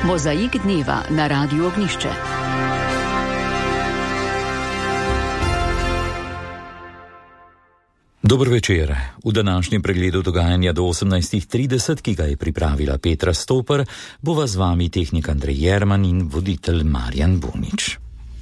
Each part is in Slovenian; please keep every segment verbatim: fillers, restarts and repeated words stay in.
Mozaik dneva na Radiu Ognjišče. Dober večer. V današnjem pregledu dogajanja do osemnajst trideset, ki ga je pripravila Petra Stoper, bova z vami tehnik Andrej Jerman in voditelj Marjan Bunič.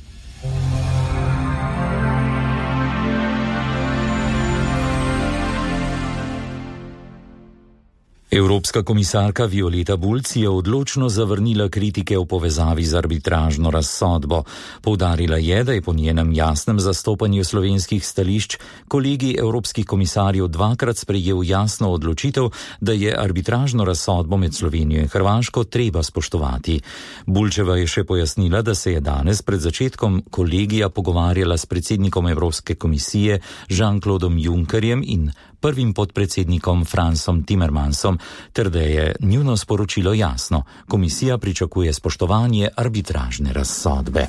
Evropska komisarka Violeta Bulc je odločno zavrnila kritike v povezavi z arbitražno razsodbo. Poudarila je, da je po njenem jasnem zastopanju slovenskih stališč kolegij evropskih komisarjev dvakrat sprejel jasno odločitev, da je arbitražno razsodbo med Slovenijo in Hrvaško treba spoštovati. Bulčeva je še pojasnila, da se je danes pred začetkom kolegija pogovarjala s predsednikom Evropske komisije Jean-Claudom Junckerjem in prvim podpredsednikom Fransom Timmermansom, ter da je njuno sporočilo jasno. Komisija pričakuje spoštovanje arbitražne razsodbe.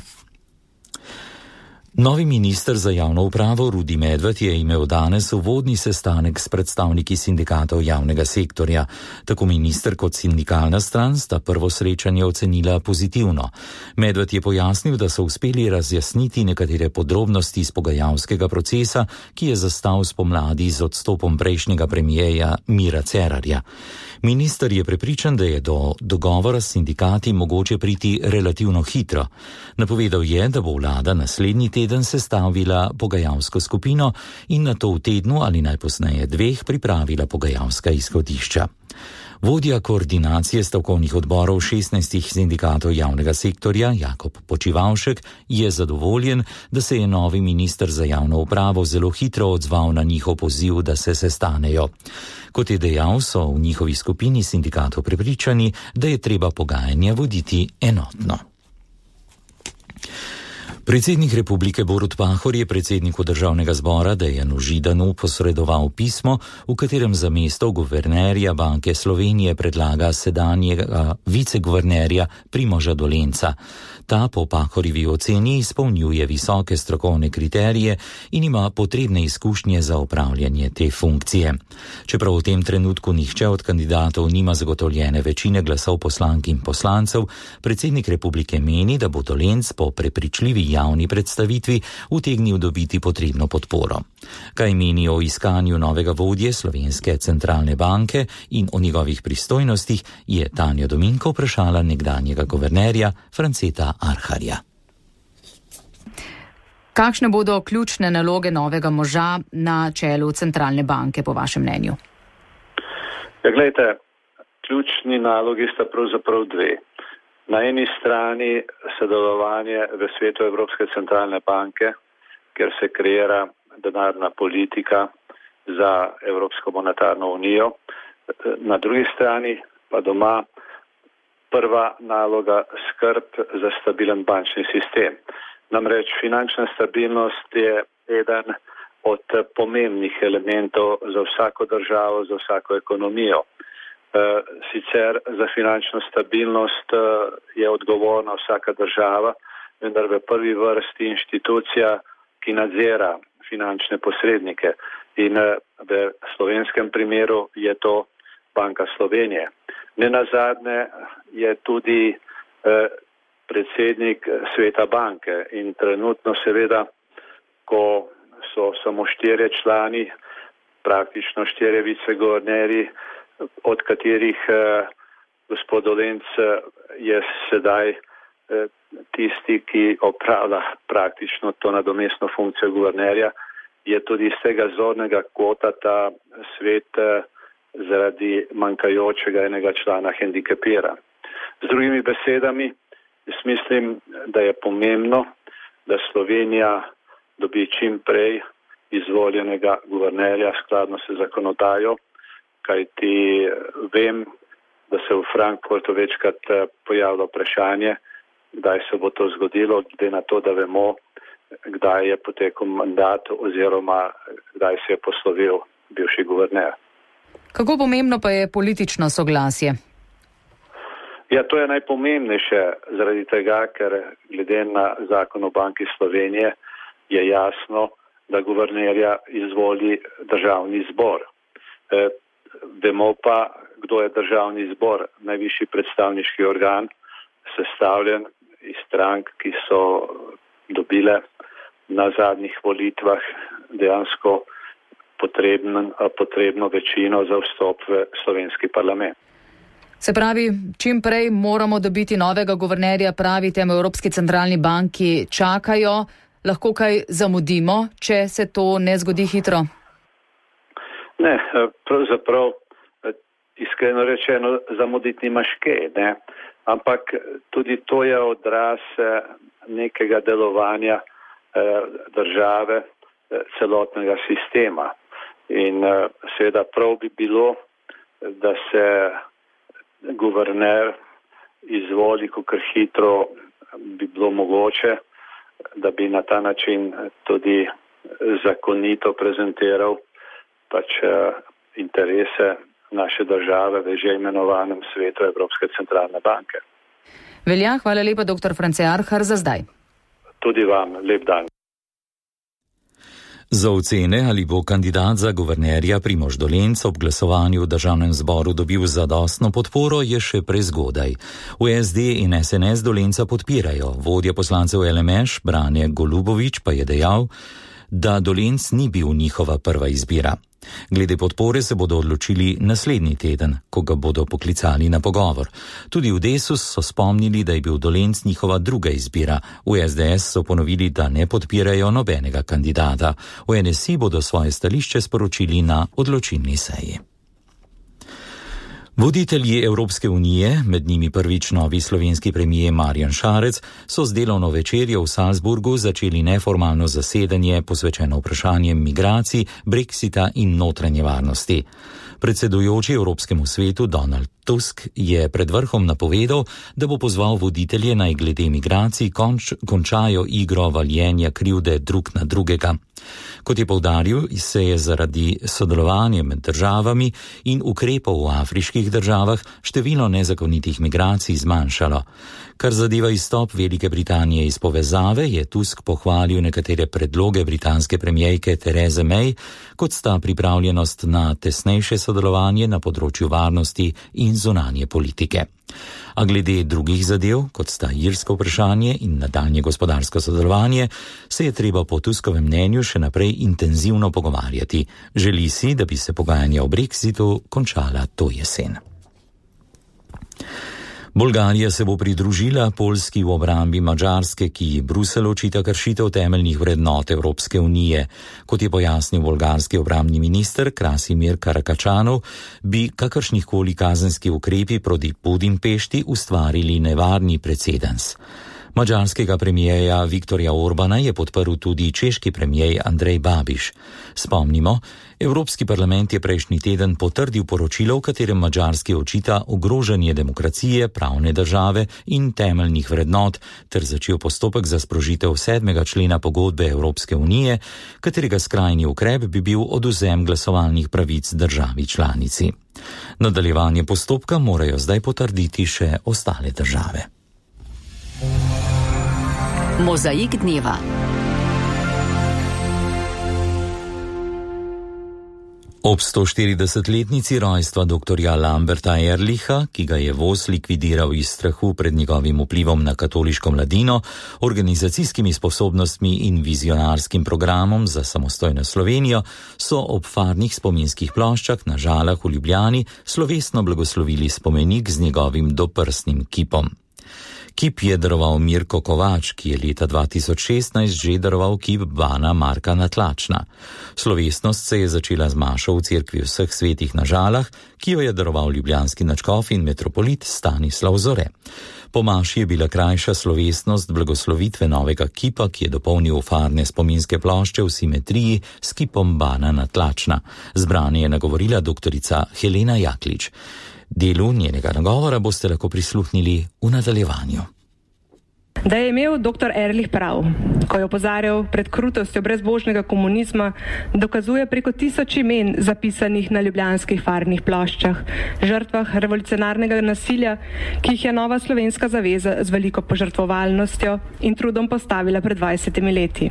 Novi minister za javno upravo Rudi Medved je imel danes uvodni sestanek s predstavniki sindikatov javnega sektorja. Tako minister kot sindikalna stran sta prvo srečanje ocenila pozitivno. Medved je pojasnil, da so uspeli razjasniti nekatere podrobnosti iz pogajalskega procesa, ki je zastal spomladi z odstopom prejšnjega premijeja Mira Cerarja. Minister je prepričan, da je do dogovora s sindikati mogoče priti relativno hitro. Napovedal je, da bo vlada naslednji teden sestavila pogajalsko skupino in nato v tednu ali najpozneje dveh pripravila pogajalska izhodišča. Vodja koordinacije stavkovnih odborov šestnajstih sindikatov javnega sektorja, Jakob Počivalšek, je zadovoljen, da se je novi minister za javno upravo zelo hitro odzval na njihov poziv, da se sestanejo. Kot je dejal, so v njihovi skupini sindikatov prepričani, da je treba pogajanja voditi enotno. Predsednik republike Borut Pahor je predsedniku državnega zbora Dejanu Židanu posredoval pismo, v katerem za mesto guvernerja Banke Slovenije predlaga sedanjega viceguvernerja Primoža Dolenca. Ta po Pahorjevi oceni izpolnjuje visoke strokovne kriterije in ima potrebne izkušnje za opravljanje te funkcije. Čeprav v tem trenutku nihče od kandidatov nima zagotovljene večine glasov poslank in poslancev, predsednik republike meni, da bo Dolenc po prepričljivi javni predstavitvi utegnil dobiti potrebno podporo. Kaj meni o iskanju novega vodje Slovenske centralne banke in o njegovih pristojnostih, je Tanja Dominko vprašala nekdanjega guvernerja Franceta Arharja. Kakšne bodo ključne naloge novega moža na čelu centralne banke, po vašem mnenju? Ja, gledajte, ključni nalogi sta pravzaprav dve. Na eni strani sodelovanje v svetu Evropske centralne banke, kjer se kreira denarna politika za Evropsko monetarno unijo. Na drugi strani pa doma prva naloga skrb za stabilen bančni sistem. Namreč finančna stabilnost je eden od pomembnih elementov za vsako državo, za vsako ekonomijo. Sicer za finančno stabilnost je odgovorna vsaka država, vendar v prvi vrsti inštitucija, ki nadzira finančne posrednike. In v slovenskem primeru je to Banka Slovenije. Nenazadnje je tudi predsednik sveta banke in trenutno seveda, ko so samo štirje člani, praktično štirje viceguvernerji, od katerih eh, gospod Dolenc je sedaj eh, tisti, ki opravlja praktično to nadomestno funkcijo guvernerja, je tudi iz tega zornega kota ta svet eh, zaradi manjkajočega enega člana hendikepiran. Z drugimi besedami, jaz mislim, da je pomembno, da Slovenija dobi čim prej izvoljenega guvernerja skladno s zakonodajo, kajti vem, da se v Frankfurtu večkrat pojavilo vprašanje, kdaj se bo to zgodilo, glede na to, da vemo, kdaj je potekel mandat oziroma kdaj se je poslovil bivši guverner. Kako pomembno pa je politično soglasje? Ja, to je najpomembnejše zaradi tega, ker glede na zakon o Banki Slovenije je jasno, da guvernerja izvoli državni zbor. E, vemo pa, kdo je državni zbor, najvišji predstavniški organ sestavljen iz strank, ki so dobile na zadnjih volitvah dejansko potrebno, potrebno večino za vstop v slovenski parlament. Se pravi, čim prej moramo dobiti novega guvernerja, pravite, v Evropski centralni banki čakajo. Lahko kaj zamudimo, če se to ne zgodi hitro? Ne, pravzaprav iskreno rečeno zamuditi nimaš kaj, ne? Ampak tudi to je odraz nekega delovanja države, celotnega sistema. In seveda prav bi bilo, da se guverner izvoli, kakor hitro bi bilo mogoče, da bi na ta način tudi zakonito prezentiral pač interese naše države v že imenovanem svetu Evropske centralne banke. Velja, hvala lepa, doktor France Arhar, za zdaj. Tudi vam, lep dan. Za ocene, ali bo kandidat za guvernerja Primož Dolenc ob glasovanju v državnem zboru dobil zadostno podporo, je še prezgodaj. V S D in S N S Dolenca podpirajo. Vodja poslancev L M Š, Brane Golubović, pa je dejal, da Dolenc ni bil njihova prva izbira. Glede podpore se bodo odločili naslednji teden, ko ga bodo poklicali na pogovor. Tudi v Desus so spomnili, da je bil Dolenc njihova druga izbira. V S D S so ponovili, da ne podpirajo nobenega kandidata. V N S I bodo svoje stališče sporočili na odločilni seji. Voditelji Evropske unije, med njimi prvič novi slovenski premijer Marjan Šarec, so z delovno večerjo v Salzburgu začeli neformalno zasedanje posvečeno vprašanjem migracij, brexita in notranje varnosti. Predsedujoči Evropskemu svetu Donald Tusk je pred vrhom napovedal, da bo pozval voditelje naj glede migracij konč, končajo igro valjenja krivde drug na drugega. Kot je poudaril, se je zaradi sodelovanja med državami in ukrepov v afriških državah število nezakonitih migracij zmanjšalo. Kar zadeva izstop Velike Britanije iz povezave, je Tusk pohvalil nekatere predloge britanske premijerke Therese May, kot sta pripravljenost na tesnejše sodelovanje na področju varnosti in zunanje politike. A glede drugih zadev, kot sta irsko vprašanje in nadaljnje gospodarsko sodelovanje, se je treba po Tuskovem mnenju še naprej intenzivno pogovarjati. Želi si, da bi se pogajanja o brexitu končala to jesen. Bolgarija se bo pridružila Poljski v obrambi Madžarske, ki Bruselj očita kršitev temeljnih vrednot Evropske unije. Kot je pojasnil bolgarski obrambni minister Krasimir Karakačanov, bi kakršnihkoli kazenski ukrepi proti Budimpešti ustvarili nevarni precedens. Madžarskega premijeja Viktorja Orbana je podprl tudi češki premijer Andrej Babiš. Spomnimo, Evropski parlament je prejšnji teden potrdil poročilo, v katerem Madžarski očita ogrožanje demokracije, pravne države in temeljnih vrednot, ter začel postopek za sprožitev sedmega člena pogodbe Evropske unije, katerega skrajni ukrep bi bil odvzem glasovalnih pravic državi članici. Nadaljevanje postopka morajo zdaj potrditi še ostale države. Mozaik dneva. Ob sto štiridesetletnici rojstva doktorja Lamberta Ehrlicha, ki ga je voz likvidiral iz strahu pred njegovim vplivom na katoliško mladino, organizacijskimi sposobnostmi in vizionarskim programom za samostojno Slovenijo, so ob farnih spominskih ploščah na Žalah v Ljubljani slovesno blagoslovili spomenik z njegovim doprsnim kipom. Kip je daroval Mirko Kovač, ki je leta dva tisoč šestnajst že daroval kip Bana Marka Natlačna. Slovesnost se je začela z mašo v cerkvi vseh svetih na Žalah, ki jo je daroval ljubljanski nadškof in metropolit Stanislav Zore. Po maši je bila krajša slovesnost blagoslovitve novega kipa, ki je dopolnil farne spominske plošče v simetriji s kipom Bana Natlačna. Zbranje je nagovorila doktorica Helena Jaklič. Delu njenega nagovora boste lahko prisluhnili v nadaljevanju. Da je imel doktor Ehrlich prav, ko je opozarjal pred krutostjo brezbožnega komunizma, dokazuje preko tisoč imen zapisanih na ljubljanskih farnih ploščah, žrtvah revolucionarnega nasilja, ki jih je nova slovenska zaveza z veliko požrtvovalnostjo in trudom postavila pred dvajsetimi leti.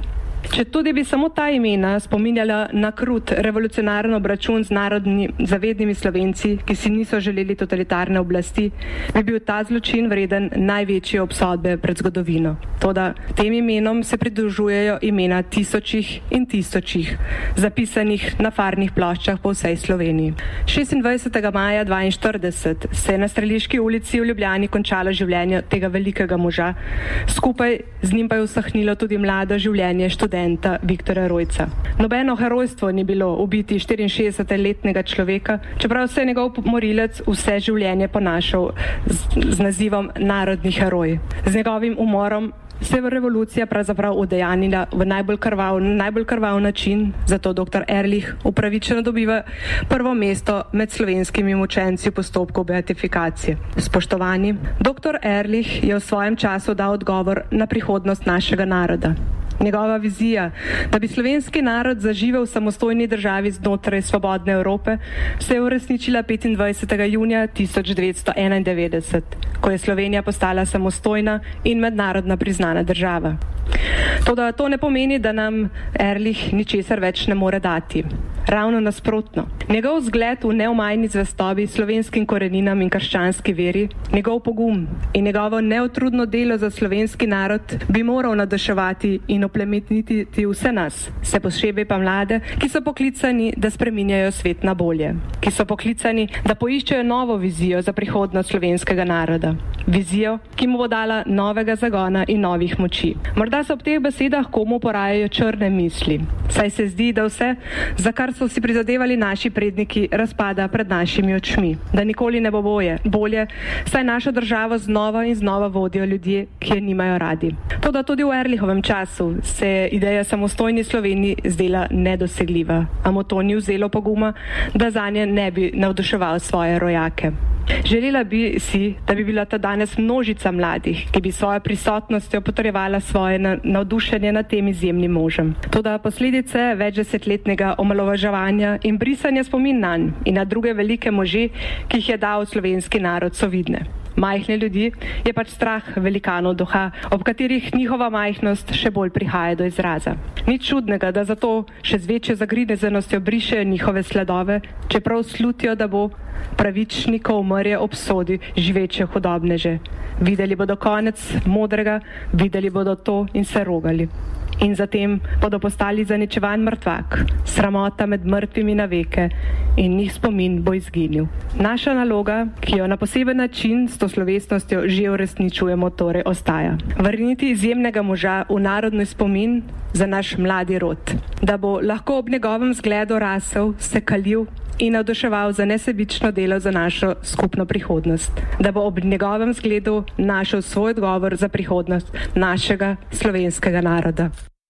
Če tudi bi samo ta imena spominjala na krut revolucionaren obračun z narodni zavednimi Slovenci, ki si niso želeli totalitarne oblasti, bi bil ta zločin vreden največje obsodbe pred zgodovino. Toda tem imenom se pridružujejo imena tisočih in tisočih, zapisanih na farnih ploščah po vsej Sloveniji. šestindvajsetega maja dvainštirideset se je na Streliški ulici v Ljubljani končalo življenje tega velikega moža, skupaj z njim pa je usahnilo tudi mlado življenje študenta Viktorja Rojca. Nobeno herojstvo ni bilo ubiti štiriinšestdesetletnega človeka, čeprav se je njegov morilec vse življenje ponašal z, z nazivom narodni heroj. Z njegovim umorom se je revolucija pravzaprav udejanila v najbolj krvav, najbolj krvav način, zato doktor Ehrlich upravičeno dobiva prvo mesto med slovenskimi mučenci v postopku beatifikacije. Spoštovani, doktor Ehrlich je v svojem času dal odgovor na prihodnost našega naroda. Njegova vizija, da bi slovenski narod zaživel v samostojni državi znotraj svobodne Evrope, se je uresničila petindvajsetega junija tisoč devetsto enaindevetdeset, ko je Slovenija postala samostojna in mednarodno priznana država. Toda to ne pomeni, da nam Ehrlich ničesar več ne more dati. Ravno nasprotno. Njegov vzgled v neomajni zvestobi slovenskim koreninam in krščanski veri, njegov pogum in njegovo neutrudno delo za slovenski narod bi moral nadaševati in oplemenititi vse nas, se posebej pa mlade, ki so poklicani, da spreminjajo svet na bolje, ki so poklicani, da poiščejo novo vizijo za prihodnost slovenskega naroda. Vizijo, ki mu bo dala novega zagona in novih moči. Morda se ob teh besedah komu porajajo črne misli, saj se zdi, da vse, za kar so si prizadevali naši predniki, razpada pred našimi očmi. Da nikoli ne bo boje, bolje, saj našo državo znova in znova vodijo ljudje, ki je nimajo radi. Toda tudi v Ehrlichovem času se je ideja samostojni Sloveniji zdela nedosegljiva, a mu to ni vzelo poguma, da zanje ne bi navduševal svoje rojake. Želela bi si, da bi bila ta danes množica mladih, ki bi svojo prisotnostjo potrjevala svoje navdušenje nad tem izjemnim možem. Toda posledice večdesetletnega omalovaževanja in brisanja spomin nanj in na druge velike može, ki jih je dal slovenski narod, so vidne. Majhne ljudi je pač strah velikanov duha, ob katerih njihova majhnost še bolj prihaja do izraza. Nič čudnega, da zato še z večjo zagrinezenostjo brišejo njihove sledove, čeprav slutijo, da bo pravičnikov mrje obsodi živeče hudobneže. Videli bodo konec modrega, videli bodo to in se rogali. In zatem bodo postali zaničevan mrtvak, sramota med mrtvimi na veke in njih spomin bo izginil. Naša naloga, ki jo na poseben način s to slovesnostjo že uresničujemo, torej ostaja. Vrniti izjemnega moža v narodni spomin za naš mladi rod, da bo lahko ob njegovem zgledu rasel, se kalil in navduševal za nesebično delo za našo skupno prihodnost, da bo ob njegovem zgledu našel svoj odgovor za prihodnost našega slovenskega naroda.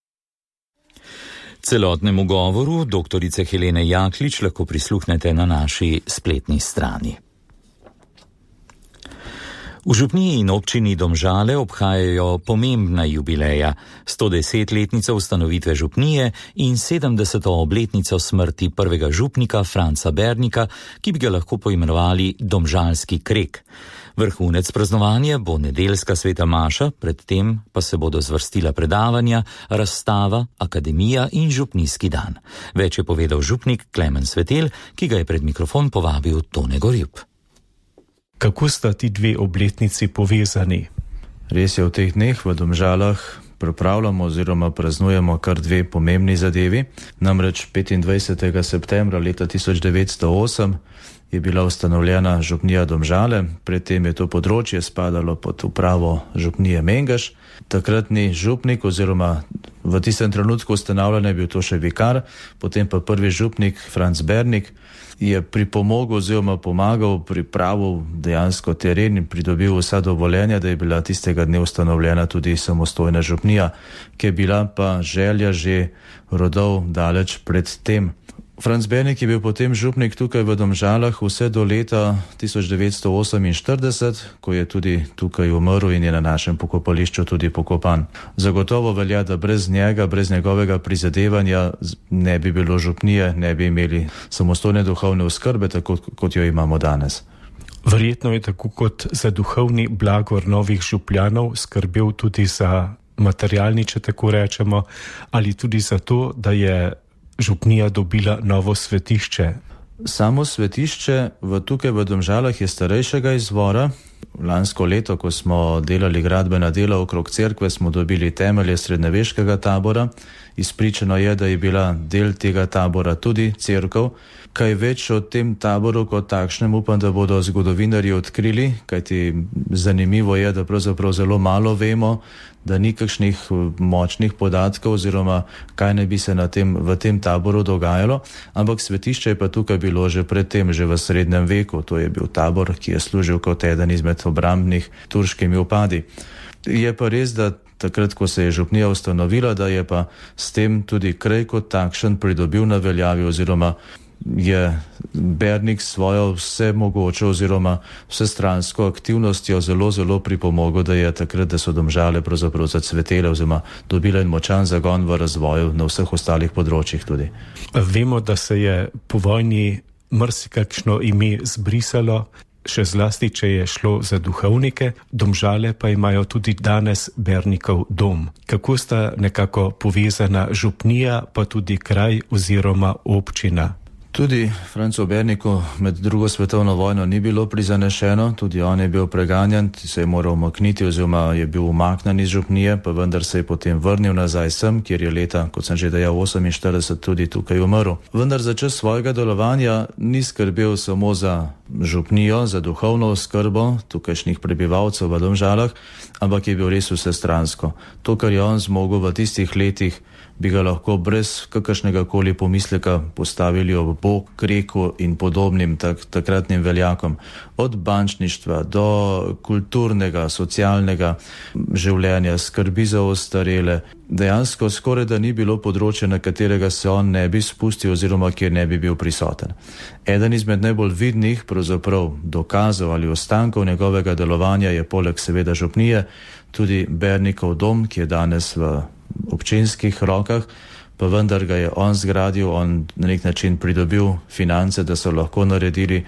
Celotnemu govoru doktorice Helene Jaklič lahko prisluhnete na naši spletni strani. V župniji in občini Domžale obhajajo pomembna jubileja, sto desetletnico ustanovitve župnije in sedemdeseto obletnico smrti prvega župnika Franca Bernika, ki bi ga lahko poimenovali domžalski krek. Vrhunec praznovanja bo nedeljska sveta maša, predtem pa se bodo zvrstila predavanja, razstava, akademija in župnijski dan. Več je povedal župnik Klemen Svetel, ki ga je pred mikrofon povabil Tone Gorjup. Kako sta ti dve obletnici povezani? Res je, v teh dneh v Domžalah pripravljamo oziroma praznujemo kar dve pomembni zadevi. Namreč petindvajsetega septembra leta tisoč devetsto osem je bila ustanovljena župnija Domžale, predtem je to področje spadalo pod upravo župnije Mengeš. Takratni župnik oziroma v tistem trenutku ustanavljanja je bil to še vikar, potem pa prvi župnik Franc Bernik je pripomogel oziroma pomagal, pripravil dejansko teren in pridobil vsa dovoljenja, da je bila tistega dne ustanovljena tudi samostojna župnija, ki je bila pa želja že rodov daleč pred tem. Franc Bernik je bil potem župnik tukaj v Domžalah vse do leta tisoč devetsto oseminštirideset, ko je tudi tukaj umrl in je na našem pokopališču tudi pokopan. Zagotovo velja, da brez njega, brez njegovega prizadevanja ne bi bilo župnije, ne bi imeli samostojne duhovne oskrbe, tako kot jo imamo danes. Verjetno je tako kot za duhovni blagor novih župljanov skrbel tudi za materialni, če tako rečemo, ali tudi zato, da je župnija dobila novo svetišče? Samo svetišče v tukaj v Domžalah je starejšega izvora. Lansko leto, ko smo delali gradbena dela okrog cerkve, smo dobili temelje srednjeveškega tabora. Izpričano je, da je bila del tega tabora tudi cerkev. Kaj več o tem taboru kot takšnem upam, da bodo zgodovinarji odkrili, kajti zanimivo je, da pravzaprav zelo malo vemo, da ni kakšnih močnih podatkov oziroma kaj ne bi se na tem, v tem taboru dogajalo, ampak svetišče je pa tukaj bilo že predtem, že v srednjem veku. To je bil tabor, ki je služil kot eden izmed obrambnih turškimi upadi. Je pa res, da takrat, ko se je župnija ustanovila, da je pa s tem tudi kraj kot takšen pridobil na veljavi oziroma je Bernik svojo vse mogoče oziroma vsestransko aktivnostjo zelo, zelo pripomogel, da je takrat, da so Domžale pravzaprav zacvetele oziroma dobile en močan zagon v razvoju na vseh ostalih področjih tudi. Vemo, da se je po vojni marsikakšno ime zbrisalo, še zlasti, če je šlo za duhovnike. Domžale pa imajo tudi danes Bernikov dom. Kako sta nekako povezana župnija, pa tudi kraj oziroma občina? Tudi Francu Berniku med drugo svetovno vojno ni bilo prizanešeno, tudi on je bil preganjan, se je moral umakniti oziroma je bil umaknjen iz župnije, pa vendar se je potem vrnil nazaj sem, kjer je leta, kot sem že dejal, oseminštirideset tudi tukaj umrl. Vendar za čas svojega delovanja ni skrbel samo za župnijo, za duhovno oskrbo tukajšnjih prebivalcev v Domžalah, ampak je bil res vsestransko. To, kar je on zmogel v tistih letih, bi ga lahko brez kakršnega koli pomisleka postavili ob bok Kreku in podobnim tak, takratnim veljakom. Od bančništva do kulturnega, socialnega življenja, skrbi za ostarele. Dejansko skoraj da ni bilo področja, na katerega se on ne bi spustil oziroma kjer ne bi bil prisoten. Eden izmed najbolj vidnih pravzaprav dokazov ali ostankov njegovega delovanja je poleg seveda župnije tudi Bernikov dom, ki je danes v občinskih rokah, pa vendar ga je on zgradil, on na nek način pridobil finance, da so lahko naredili.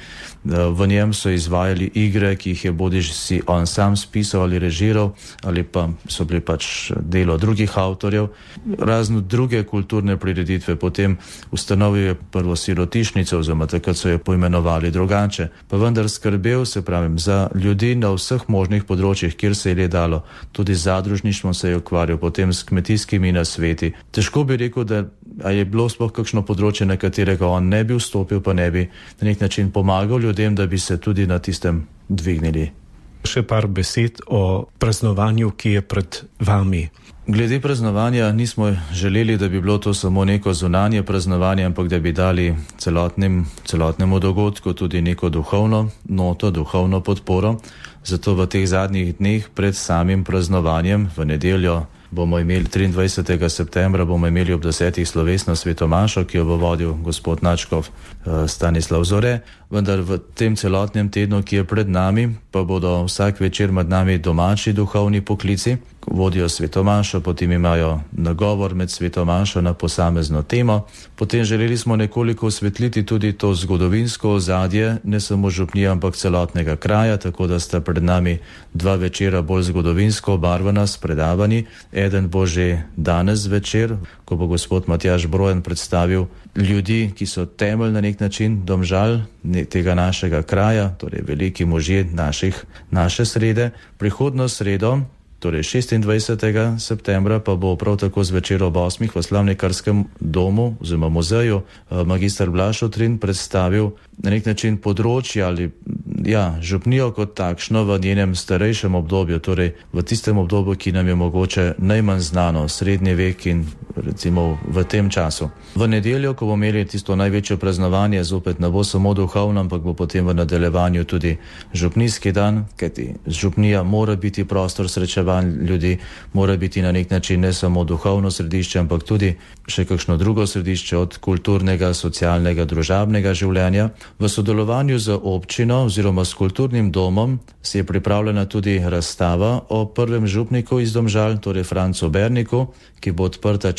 V njem so izvajali igre, ki jih je bodisi on sam spisal ali režiral, ali pa so bili pač delo drugih avtorjev. Razno druge kulturne prireditve, potem ustanovil je prvo sirotišnico, oziroma takrat so jo poimenovali drugače, pa vendar skrbel, se pravim, za ljudi na vseh možnih področjih, kjer se je le dalo. Tudi z zadružništvom se je ukvarjal, potem s kmetijskimi nasveti. Težko bi rekel, da a je bilo sploh kakšno področje, na katerega on ne bi vstopil, pa ne bi na nek način pomagal ljudem, da bi se tudi na tistem dvignili. Še par besed o praznovanju, ki je pred vami. Glede praznovanja nismo želeli, da bi bilo to samo neko zunanje praznovanje, ampak da bi dali celotnim, celotnemu dogodku tudi neko duhovno noto, duhovno podporo. Zato v teh zadnjih dneh pred samim praznovanjem v nedeljo bomo imeli triindvajsetega septembra bomo imeli ob desetih slovesno svetomašo, ki jo bo vodil gospod Načkov Stanislav Zore, vendar v tem celotnem tednu, ki je pred nami, pa bodo vsak večer med nami domači duhovni poklici, vodijo svetomašo, potem imajo nagovor med svetomašo na posamezno temo. Potem želeli smo nekoliko osvetliti tudi to zgodovinsko ozadje, ne samo župnije, ampak celotnega kraja, tako da sta pred nami dva večera bolj zgodovinsko obarvana s predavanji. Eden bo že danes večer, ko bo gospod Matjaž Brojan predstavil ljudi, ki so temelj na nek način Domžal, tega našega kraja, torej veliki možje naših, naše srede. Prihodno sredo, torej šestindvajsetega septembra, pa bo prav tako zvečer ob osmih v Slavnikarskem domu oziroma muzeju magister Blaž Otrin predstavil na nek način področje ali ja, župnijo kot takšno v njenem starejšem obdobju, torej v tistem obdobju, ki nam je mogoče najmanj znano, srednji vek in recimo v tem času. V nedeljo, ko bomo imeli tisto največje praznovanje, zopet ne bo samo duhovno, ampak bo potem v nadaljevanju tudi župnijski dan, kajti župnija mora biti prostor srečevanj ljudi, mora biti na nek način ne samo duhovno središče, ampak tudi še kakšno drugo središče od kulturnega, socialnega, družabnega življenja. V sodelovanju z občino oziroma s kulturnim domom se je pripravljena tudi razstava o prvem župniku iz Domžal, torej Francu Berniku, ki bo odprta čez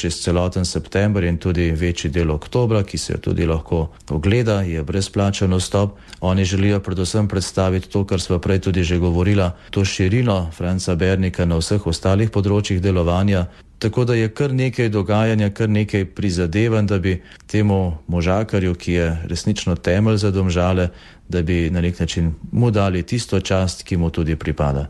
čez celoten september in tudi večji del oktobra, ki se jo tudi lahko ogleda, je brezplačen vstop. Oni želijo predvsem predstaviti to, kar sva prej tudi že govorila, to širino Franca Bernika na vseh ostalih področjih delovanja. Tako da je kar nekaj dogajanja, kar nekaj prizadevanj, da bi temu možakarju, ki je resnično temelj za Domžale, da bi na nek način mu dali tisto čast, ki mu tudi pripada.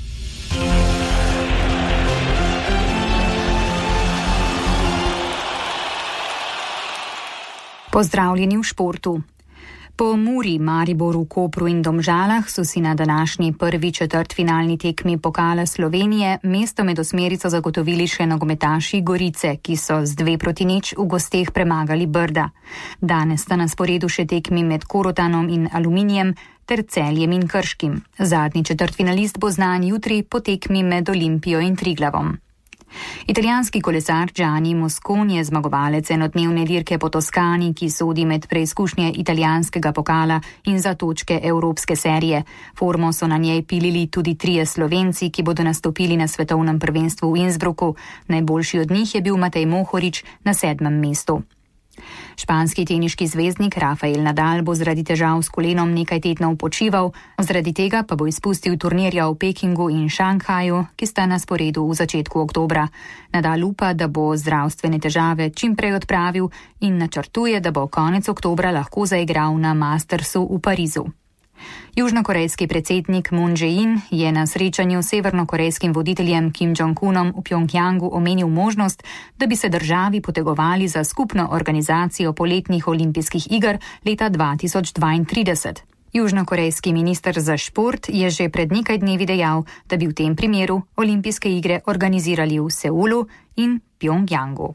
Pozdravljeni v športu. Po Muri, Mariboru, Kopru in Domžalah so si na današnji prvi četrtfinalni tekmi Pokala Slovenije mesto med osmerico zagotovili še nogometaši Gorice, ki so z dve proti nič v gosteh premagali Brda. Danes sta na sporedu še tekmi med Korotanom in Aluminijem ter Celjem in Krškim. Zadnji četrtfinalist bo znan jutri po tekmi med Olimpijo in Triglavom. Italijanski kolesar Gianni Moscon je zmagovalec enodnevne dirke po Toskani, ki sodi med preizkušnje italijanskega pokala in za točke evropske serije. Formo so na njej pilili tudi trije Slovenci, ki bodo nastopili na svetovnem prvenstvu v Innsbrucku. Najboljši od njih je bil Matej Mohorič na sedmem mestu. Španski teniški zvezdnik Rafael Nadal bo zaradi težav s kolenom nekaj tednov počival, zaradi tega pa bo izpustil turnirja v Pekingu in Šanghaju, ki sta na sporedu v začetku oktobra. Nadal upa, da bo zdravstvene težave čim prej odpravil in načrtuje, da bo konec oktobra lahko zaigral na Mastersu v Parizu. Južnokorejski predsednik Moon Jae-in je na srečanju s severnokorejskim voditeljem Kim Jong-unom v Pjongjangu omenil možnost, da bi se državi potegovali za skupno organizacijo poletnih olimpijskih iger leta dva tisoč dvaintrideset. Južnokorejski minister za šport je že pred nekaj dnevi dejal, da bi v tem primeru olimpijske igre organizirali v Seulu in Pjongjangu.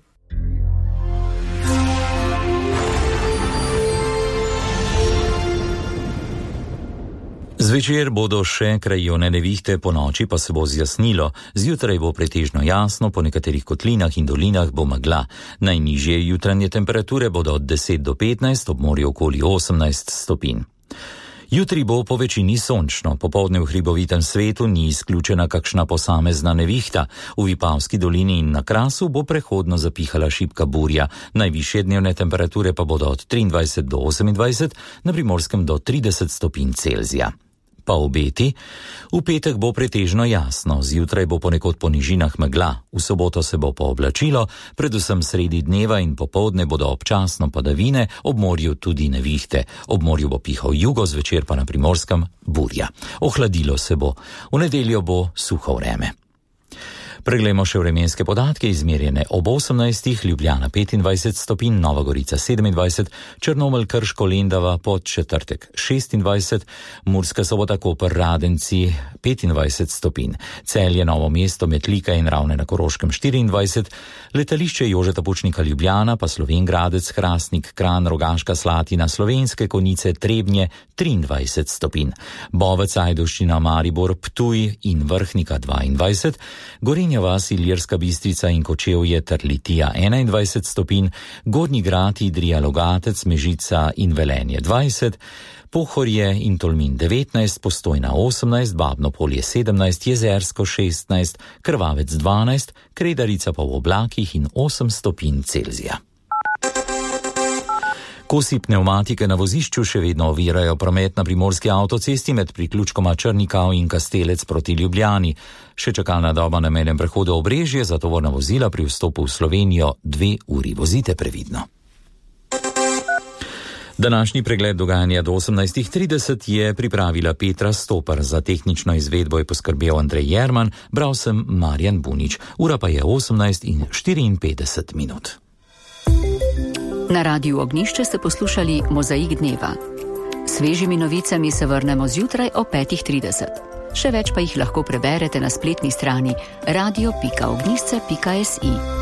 Zvečer bodo še krajevne nevihte, po noči pa se bo zjasnilo. Zjutraj bo pretežno jasno, po nekaterih kotlinah in dolinah bo megla. Najnižje jutranje temperature bodo od deset do petnajst, ob morju okoli osemnajst stopinj. Jutri bo po večini sončno, popoldne v hribovitem svetu ni izključena kakšna posamezna nevihta. V Vipavski dolini in na Krasu bo prehodno zapihala šibka burja. Najvišje dnevne temperature pa bodo od triindvajset do osemindvajset, na Primorskem do trideset stopinj Celzija. Pa obeti. V petek bo pretežno jasno, zjutraj bo ponekod po nižinah megla, v soboto se bo pooblačilo, predvsem sredi dneva in popoldne bodo občasno padavine, ob morju tudi nevihte. Ob morju bo pihal jugo, zvečer pa na Primorskem burja. Ohladilo se bo, v nedeljo bo suho vreme. Preglejmo še vremenske podatke, izmerjene ob osemnajstih, Ljubljana petindvajset stopinj, Nova Gorica sedemindvajset, Črnomelj, Krško, Lendava pod četrtek šestindvajset, Murska Sobota, Koper, Radenci petindvajset stopinj, Celje, Novo mesto, Metlika in Ravne na Koroškem štiriindvajset, letališče Jožeta Pučnika Ljubljana, pa Slovenj Gradec, Hrastnik, Kranj, Rogaška Slatina, Slovenske Konjice, Trebnje triindvajset stopinj, Bovec, Ajdovščina, Maribor, Ptuj in Vrhnika dvaindvajset, Gorenja vas, Ilirska Bistrica in Kočevje ter Litija enaindvajset stopinj, Gornji Grad, Idrija, Logatec, Mežica in Velenje dvajset, Pohorje in Tolmin devetnajst, Postojna osemnajst, Babno Polje sedemnajst, Jezersko šestnajst, Krvavec dvanajst, Kredarica pa v oblakih in osem stopinj Celzija. Kosi pnevmatike na vozišču še vedno ovirajo promet na primorski avtocesti med priključkoma Črnikav in Kastelec proti Ljubljani. Še čakalna doba na mejnem prehodu Obrežje za tovorna vozila pri vstopu v Slovenijo dve uri. Vozite previdno. Današnji pregled dogajanja do osemnajst trideset je pripravila Petra Stopar. Za tehnično izvedbo je poskrbel Andrej Jerman, bral sem Marjan Bunič. Ura pa je osemnajst in štiriinpetdeset minut. Na Radiu Ognišče ste poslušali Mozaik dneva. Svežimi novicami se vrnemo zjutraj o petih trideset. Še več pa jih lahko preberete na spletni strani radio pika ognjišče pika si.